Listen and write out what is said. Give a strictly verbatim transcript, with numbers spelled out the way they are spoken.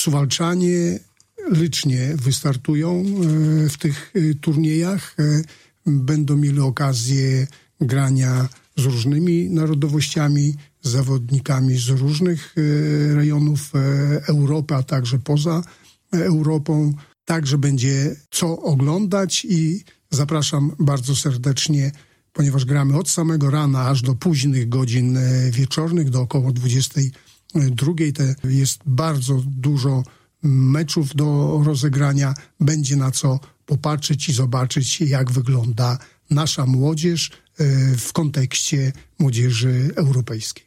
Suwalczanie licznie wystartują w tych turniejach. Będą mieli okazję grania z różnymi narodowościami, z zawodnikami z różnych rejonów Europy, a także poza Europą. Także będzie co oglądać i zapraszam bardzo serdecznie, ponieważ gramy od samego rana aż do późnych godzin wieczornych, do około dwudziestej drugiej. Te jest bardzo dużo meczów do rozegrania. Będzie na co popatrzeć i zobaczyć, jak wygląda nasza młodzież w kontekście młodzieży europejskiej.